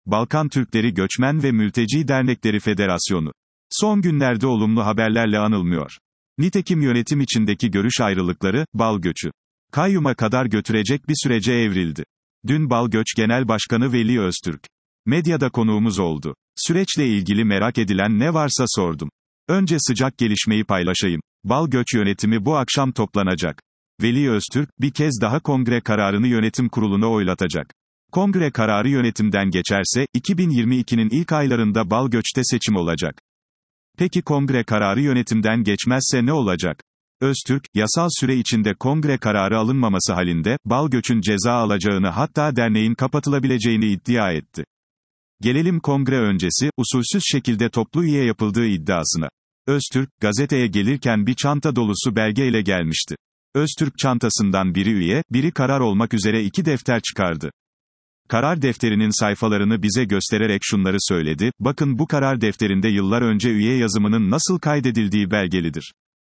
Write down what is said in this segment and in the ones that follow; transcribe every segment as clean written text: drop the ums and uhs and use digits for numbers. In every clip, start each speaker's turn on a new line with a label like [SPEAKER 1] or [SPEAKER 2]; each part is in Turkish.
[SPEAKER 1] Balkan Türkleri Göçmen ve Mülteci Dernekleri Federasyonu. Son günlerde olumlu haberlerle anılmıyor. Nitekim yönetim içindeki görüş ayrılıkları, bal göçü kayyuma kadar götürecek bir sürece evrildi. Dün Bal Göç Genel Başkanı Veli Öztürk medyada konuğumuz oldu. Süreçle ilgili merak edilen ne varsa sordum. Önce sıcak gelişmeyi paylaşayım. Bal Göç yönetimi bu akşam toplanacak. Veli Öztürk, bir kez daha kongre kararını yönetim kuruluna oylatacak. Kongre kararı yönetimden geçerse, 2022'nin ilk aylarında Bal Göç'te seçim olacak. Peki kongre kararı yönetimden geçmezse ne olacak? Öztürk, yasal süre içinde kongre kararı alınmaması halinde, Bal Göç'ün ceza alacağını hatta derneğin kapatılabileceğini iddia etti. Gelelim kongre öncesi, usulsüz şekilde toplu üye yapıldığı iddiasına. Öztürk, gazeteye gelirken bir çanta dolusu belgeyle gelmişti. Öztürk çantasından biri üye, biri karar olmak üzere 2 defter çıkardı. Karar defterinin sayfalarını bize göstererek şunları söyledi, bakın bu karar defterinde yıllar önce üye yazımının nasıl kaydedildiği belgelidir.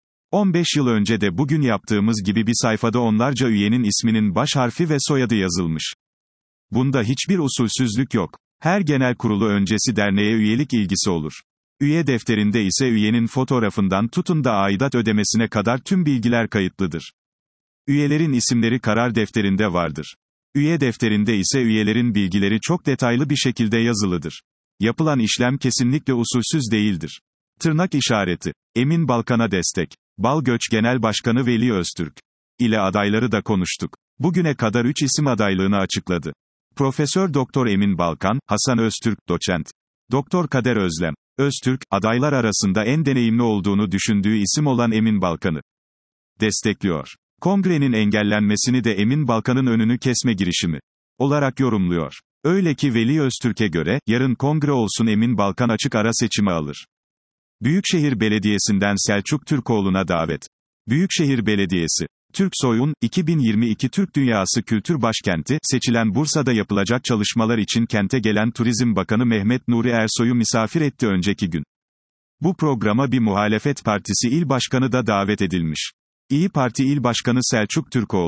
[SPEAKER 1] 15 yıl önce de bugün yaptığımız gibi bir sayfada onlarca üyenin isminin baş harfi ve soyadı yazılmış. Bunda hiçbir usulsüzlük yok. Her genel kurulu öncesi derneğe üyelik ilgisi olur. Üye defterinde ise üyenin fotoğrafından tutun da aidat ödemesine kadar tüm bilgiler kayıtlıdır. Üyelerin isimleri karar defterinde vardır. Üye defterinde ise üyelerin bilgileri çok detaylı bir şekilde yazılıdır. Yapılan işlem kesinlikle usulsüz değildir. Tırnak işareti. Emin Balkan'a destek. Bal Göç Genel Başkanı Veli Öztürk ile adayları da konuştuk. Bugüne kadar 3 isim adaylığını açıkladı. Profesör Doktor Emin Balkan, Hasan Öztürk, doçent. Doktor Kader Özlem. Öztürk, adaylar arasında en deneyimli olduğunu düşündüğü isim olan Emin Balkan'ı destekliyor. Kongrenin engellenmesini de Emin Balkan'ın önünü kesme girişimi olarak yorumluyor. Öyle ki Veli Öztürk'e göre, yarın kongre olsun Emin Balkan açık ara seçimi alır. Büyükşehir Belediyesi'nden Selçuk Türkoğlu'na davet. Büyükşehir Belediyesi. Türksoy'un, 2022 Türk Dünyası Kültür Başkenti, seçilen Bursa'da yapılacak çalışmalar için kente gelen Turizm Bakanı Mehmet Nuri Ersoy'u misafir etti önceki gün. Bu programa bir muhalefet partisi il başkanı da davet edilmiş. İyi Parti İl Başkanı Selçuk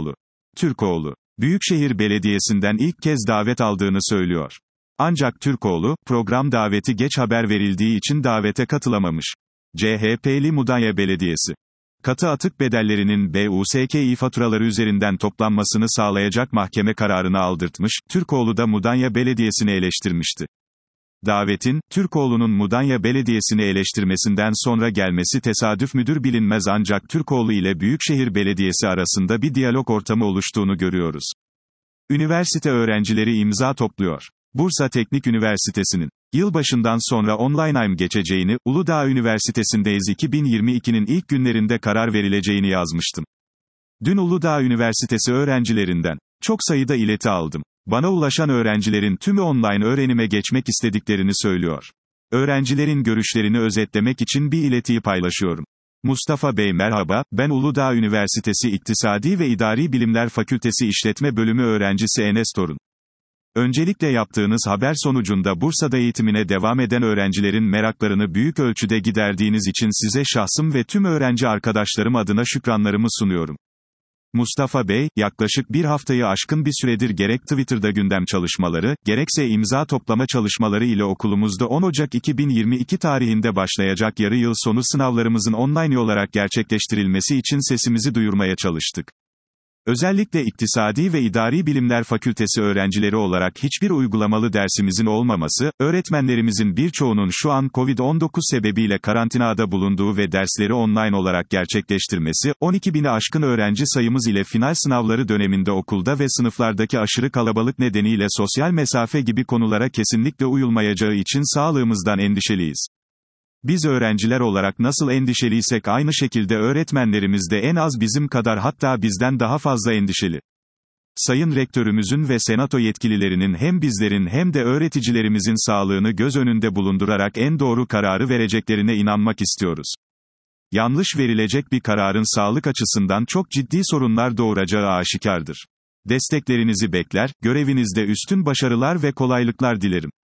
[SPEAKER 1] Türkoğlu, Büyükşehir Belediyesi'nden ilk kez davet aldığını söylüyor. Ancak Türkoğlu, program daveti geç haber verildiği için davete katılamamış. CHP'li Mudanya Belediyesi. Katı atık bedellerinin BUSKİ faturaları üzerinden toplanmasını sağlayacak mahkeme kararını aldırtmış, Türkoğlu da Mudanya Belediyesi'ni eleştirmişti. Davetin, Türkoğlu'nun Mudanya Belediyesi'ni eleştirmesinden sonra gelmesi tesadüf müdür bilinmez ancak Türkoğlu ile Büyükşehir Belediyesi arasında bir diyalog ortamı oluştuğunu görüyoruz. Üniversite öğrencileri imza topluyor. Bursa Teknik Üniversitesi'nin yılbaşından sonra online geçeceğini, Uludağ Üniversitesi'ndeyiz 2022'nin ilk günlerinde karar verileceğini yazmıştım. Dün Uludağ Üniversitesi öğrencilerinden çok sayıda ileti aldım. Bana ulaşan öğrencilerin tümü online öğrenime geçmek istediklerini söylüyor. Öğrencilerin görüşlerini özetlemek için bir iletiyi paylaşıyorum. Mustafa Bey merhaba, ben Uludağ Üniversitesi İktisadi ve İdari Bilimler Fakültesi İşletme Bölümü öğrencisi Enes Torun. Öncelikle yaptığınız haber sonucunda Bursa'da eğitimine devam eden öğrencilerin meraklarını büyük ölçüde giderdiğiniz için size şahsım ve tüm öğrenci arkadaşlarım adına şükranlarımı sunuyorum. Mustafa Bey, yaklaşık bir haftayı aşkın bir süredir gerek Twitter'da gündem çalışmaları, gerekse imza toplama çalışmaları ile okulumuzda 10 Ocak 2022 tarihinde başlayacak yarı yıl sonu sınavlarımızın online olarak gerçekleştirilmesi için sesimizi duyurmaya çalıştık. Özellikle İktisadi ve İdari Bilimler Fakültesi öğrencileri olarak hiçbir uygulamalı dersimizin olmaması, öğretmenlerimizin birçoğunun şu an Covid-19 sebebiyle karantinada bulunduğu ve dersleri online olarak gerçekleştirmesi, 12.000'i aşkın öğrenci sayımız ile final sınavları döneminde okulda ve sınıflardaki aşırı kalabalık nedeniyle sosyal mesafe gibi konulara kesinlikle uyulmayacağı için sağlığımızdan endişeliyiz. Biz öğrenciler olarak nasıl endişeliysek aynı şekilde öğretmenlerimiz de en az bizim kadar hatta bizden daha fazla endişeli. Sayın Rektörümüzün ve Senato yetkililerinin hem bizlerin hem de öğreticilerimizin sağlığını göz önünde bulundurarak en doğru kararı vereceklerine inanmak istiyoruz. Yanlış verilecek bir kararın sağlık açısından çok ciddi sorunlar doğuracağı aşikardır. Desteklerinizi bekler, görevinizde üstün başarılar ve kolaylıklar dilerim.